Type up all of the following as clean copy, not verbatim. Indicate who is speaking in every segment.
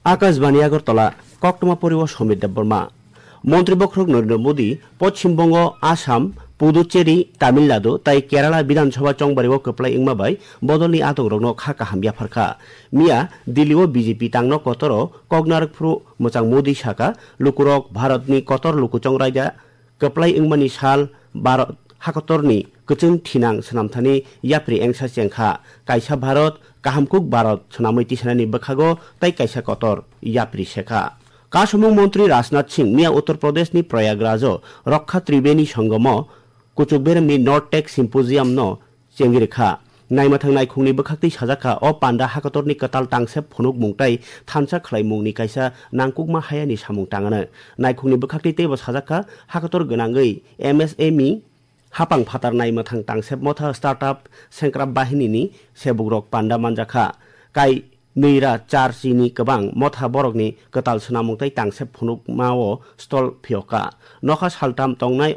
Speaker 1: आकाशबाणी আগরতলা কক্টমা পরিবেশ সমিত দেববর্মা মন্ত্রীবক্রক নরেন্দ্র মোদী পশ্চিমবঙ্গ আসাম পুদুচেরি তামিলনাडु তাই কেরালা বিধানসভা চংবারিও কপ্লাই ইংমাবাই বদলনি আতংরকনো খাকা হামবিয়া ফারকা মিয়া দিল্লিও বিজেপি তাংনো কতর কগনারকফ্রু মোচাং মোদী সাকা লুকুরক भारतनि कतर लुकुचं रायजा कप्लाई इंगमानि साल भारत हाकतरनि कचों थिनां सनामथानि याप्रि एंसा चेंखा कायसा भारत काहामकुक भारत सनामै तिसानानि बखागो ताई कायसा कतर याप्रि शेखा कासमुं मंत्री राजनाथ सिंह मिया उत्तर प्रदेशनि प्रयागराजो रक्षा त्रिवेणी संगम कुचुकबेरमनि नर्थ टेक सिम्पोजियाम न चेंगिरेखा नायमाथां नायखुंनि बखाक्ति साजाखा अ पान्डा हाकतरनि कताल टांसेब फनुक मुंगताय थानसा खलाय मुंगनि कायसा नांकुकमा हायानि सामुं टाङानो नायखुंनि बखाक्ति तेबो साजाखा हाकतर गोनाङै एमएसएमई हापां फातार नायमाथां टांसेब मथा स्टार्टअप सेंक्राब बाहिनीनि सेबुग्रक पान्डा मानजाखा काय नैरा चारसिनि गोबां मथा बरकनि कताल सोनामुंताय टांसेब फनुक माओ स्टल फियका नखा सालटाम तंनाय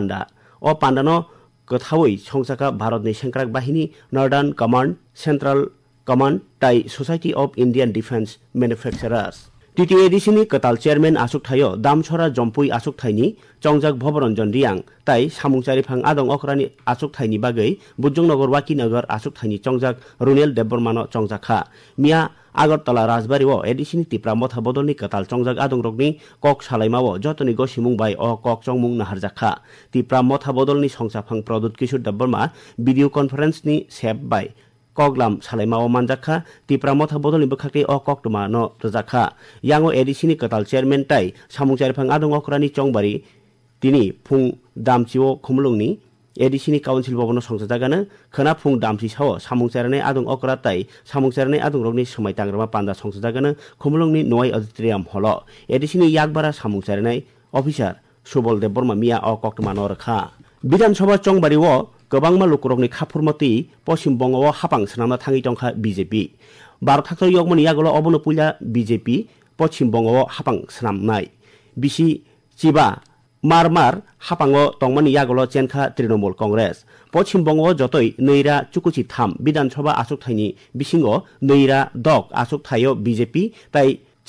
Speaker 1: अ पान्डानो गथावै संसाका भारतनि सेंक्राक बाहिनी नर्दार्न कमान्ड सेंट्रल कमान्ड ताई society of Indian defence manufacturers तृतीय एडिशननि कताल चेयरमैन आसुकथायो दामछरा जम्पुई आसुकथायनि चंजाक भवरंजन रियां ताई सामुंचारिफां आदं अखरानि आसुकथायनि बागै बुजंनगर वाकिनगर आसुकथायनि चंजाक रुनेल देबबर्मानो चंजाखा मिया আগরতলা রাজবাড়িও এডিসিনি তিপ্রা মথা বদলনি কতাল চংজাক আদংরকনি কক সালাইমাও যতনি গসিমুং বাই অ কক চংমুং নাহারজাখা তিপ্রা মথা বদলনি সংসাফাং প্রদুত কিশোর দেববর্মা ভিডিও কনফারেন্সনি সেব বাই কগলাম সালাইমাও মানজাখা তিপ্রা মথা বদলনি বখাকে অ কক্টমা ন রজাখা ইয়াঙ্গো এডিসিনি কতাল চেয়ারম্যান তাই সামুংচারিফাং আদং অকরানি চংবারি তিনি ফুং দামচিও খুমলুংনি एडिसिनि काउन्सिल भवन संसदागानो खोना फुं दामसि साव सामुंचारनाय आदं अकरा ताई सामुंचारनाय आदं रगनि समाय तांग्रामा पान्दा संसदागानो खुमलुंगनि नय अडिटोरियाम हल एडिसिनि याकबारा सामुंचारनाय अफिसार सुबल देबबर्मा मिया अ कक्टमा नरखा विधानसभा चंबारिओ गोबांमा लुकुरकनि खाफुरमति पश्चिम बंगआव हापां सनामना थाङै दंखा बीजेपी भारत हाक्टर यगमनि यागल अबनो पुइला बीजेपी पश्चिम बंगआव हापां सनामनाय बिसि चिबा मार हापांगो तंगमानि यागलो चेनखा तृणमूल कांग्रेस पश्चिम बंगआव जतई नैरा चुकुचि थाम विधानसभा आसुकथायनि बिसिंगो नैरा दक आसुकथायो बीजेपी ताई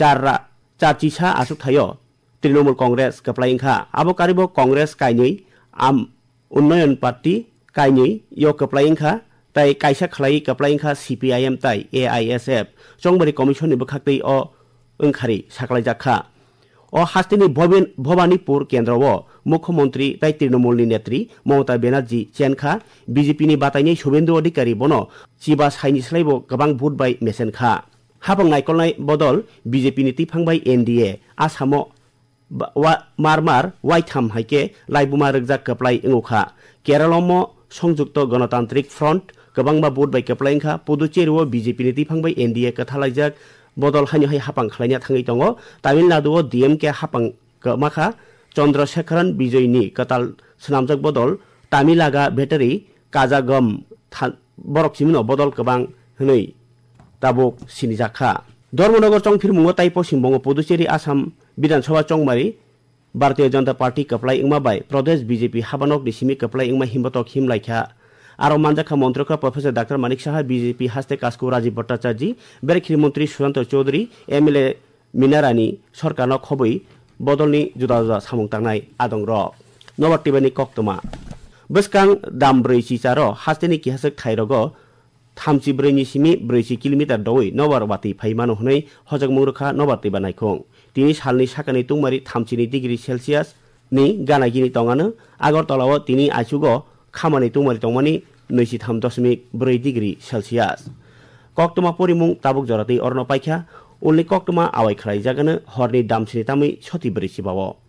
Speaker 1: चारचिसा आसुकथायो तृणमूल कांग्रेस कप्लाइंखा आबो कारिबो कांग्रेस काइनै आम उन्नयन पार्टी काइनै यो कप्लाइंखा ताई कायसा खलाई कप्लाइंखा सीपीआईएम ताई एआईएसएफ चंगबारि कमिशननि बखाक्तै अ ओंखारि साखलायजाखा अ हास्तिनि भवानीपुर केन्द्रव मुख्यमंत्री ताई तृणमूलनि नेत्री ममता बेनार्जी चेनखा बीजेपीनि बातायनि शुभेन्दु अधिकारी बनो चिबा साइनि स्लाइबो गोबां भोट बाय मेसेनखा हापां नायकलनाय बदल बीजेपीनि तिफांबाय एनडीए आसामो मार वाइथाम हाइके लाइबुमा रगजा कप्लाय इंगुखा केरलमो संयुक्त गणतांत्रिक फ्रंट गोबांबा भोट बाय कप्लायंखा पुदुचेरिओ बीजेपीनि तिफांबाय एनडीए कथालायजाक बदल हानि हापां खालायना थाङै दङ तामिलनाडुआव डीएमके हापां माखा चंद्रशेखरन विजयनि कताल सनामजक बदल तामिलागा भेटरी काजागम बरकसिमनो बदल गोबां हनै दाबुक सिनिजाखा धर्मनगर चंफिर मुङो ताई पश्चिम बंग पुदुचेरी आसाम विधानसभा चंमारी भारतीय जनता पार्टी कप्लाय इंमा बाय प्रदेश बीजेपी हाबानक दिसिमी कप्लाय इंमा हिमबतक हिमलायखा आरो मानजाखा मंत्रिका professor doctor Manik Saha BJP हास्ते कास्को राजीव भट्टाचार्य बेरेखिरि मंत्री सुशांत चौधरी एमएलए मिनारानी सरकारनो खबै बदलनि जुदा जुदा सामुं तांनाय आदं र नबाटिबानि कक्टमा बसकां दाम ब्रैसि चारो हास्तेनि किहासक थाइरगो 34 सिमी 40 किलोमिटार दवै नबारबाति फाइमानो हनै हजक मुरखा नबातिबा नायखं तिनि सालनि साकानि तुंमारि 30 डिग्री सेल्सियास नि गानागिनि तंगानो आगरतलाव तिनि आइसुगो खामानि तुंमारि तंमानि 23.4 डिग्री सेल्सियास कक्टमा परिमुं ताबुक जरातै अर्न पाइखा उननि कक्टमा आवाय खलाय जागानो हरनि दामसिनि तामै सति ब्रैसिबाव